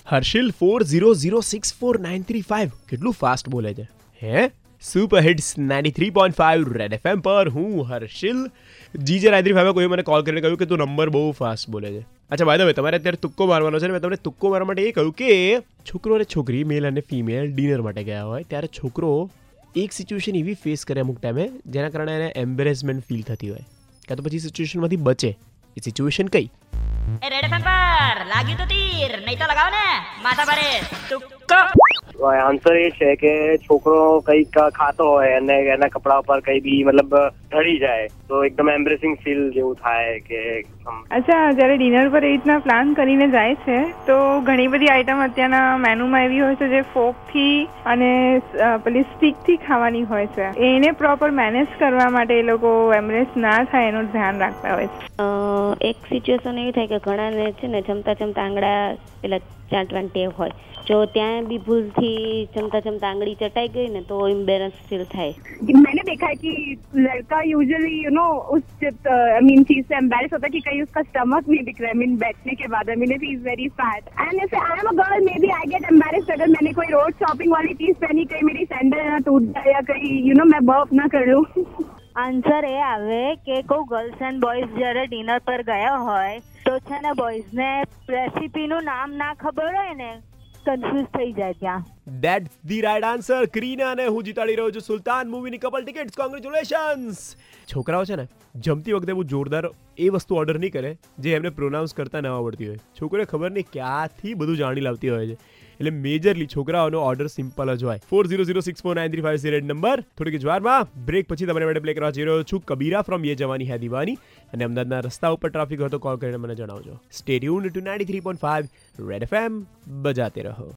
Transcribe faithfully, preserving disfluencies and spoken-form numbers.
Harshil four zero zero six four nine three five કેટલું fast બોલે છે હે. Super hits ninety three point five red FM પર હું હર્ષિલ. જીજે નાઇન્ટી થ્રી ફાઇવે કોઈ મને કોલ કરીને કહ્યું કે તું નંબર બહુ ફાસ્ટ બોલે છે. અચ્છા બાય ધ વે, તમારે અત્યારે તુક્કો મારવાનો છે ને. મેં તમને તુક્કો મારવા માટે એ કહ્યું કે છોકરો અને છોકરી મેલ અને ફિમેલ ડિનર માટે ગયા હોય ત્યારે છોકરો એક સિચ્યુએશન એવી ફેસ કરે અમુક ટાઈમે જેના કારણે એને એમ્બેરેસમેન્ટ ફીલ થતી હોય, કાં તો પછી સિચ્યુએશનમાંથી બચે. એ સિચ્યુએશન કઈ? એ રેડ એફએમ પર લાગ્યું તો તીર, નહીં તો લગાવો ને માથા ભારે તુક્કો. આન્સર એ છે કે છોકરો કંઈક ખાતો હોય અને એના કપડા ઉપર કંઈ બી મતલબ ઢળી જાય તો એકદમ એમ્બ્રેસિંગ ફીલ જેવું થાય કે. અચ્છા, જ્યારે ડિનર પર એ રીતના પ્લાન કરીને જાય છે તો ઘણી બધી આઈટમ અત્યારના મેનુમાં એવી હોય છે જે ફોકથી અને પેલી સ્ટીકથી ખાવાની હોય છે. એને પ્રોપર મેનેજ કરવા માટે એ લોકો એમ્બ્રેસ ના થાય એનું ધ્યાન રાખતા હોય છે. એક સિચ્યુએશન એવી થાય કે ઘણાને છે ને જમતા જમતા આંગળા પેલા ચાટવાની ટેવ હોય, જો ત્યાં भी भूलથી चमता चमता आंगली चटाई गई ना तो एम्बेरस फील थाय. मैंने देखा है कि लड़का यूजुअली यू नो उस आई मीन चीज से एम्बेरस होता है कि कहीं उसका स्टमक नहीं दिख रहा है. मीन बैठने के बाद I mean if he is very fat and if I am a girl may be I get embarrassed अगर मैंने कोई रोड शॉपिंग वाली चीज पहनी, कहीं मेरी सैंडल ना टूट जाए या कहीं यू नो मैं बर्फ ना कर लूं. આન્સર એ આવે કે કોઈ ગર્લ્સ એન્ડ બોયઝ જ્યારે ડિનર પર ગયા હોય તો છે ને બોયઝને રેસીપીનું નામ ના ખબર હોય ને કન્ફ્યુઝ થઈ જાય ત્યાં. That's the right answer. Kareena અને હું જીતાડી રહ્યો છું સુલતાન મૂવીની કપલ ટિકિટ્સ. કોંગ્રેચ્યુલેશન્સ. છોકરાઓ છે ને જમતી વખતે બહુ જોરદાર એ વસ્તુ ઓર્ડર નહીં કરે જે એમને પ્રોનાઉન્સ કરતા ન આવડતી હોય. છોકરીઓ ખબર નહીં ક્યાંથી બધું જાણી લાવતી હોય છે. એટલે મેજરલી છોકરાઓનો ઓર્ડર સિમ્પલ જ હોય. Four zero zero six four nine three five red number. થોડીક જ વારમાં બ્રેક પછી તમારે માટે પ્લે કરવા જઈ રહ્યો છું કબીરા ફ્રોમ યે જવાની હૈ દીવાની. અને અમદાવાદના રસ્તા ઉપર ટ્રાફિક હોય તો કોલ કરીને મને જણાવજો. Stay tuned to ninety three point five red FM. બજાતે રહો.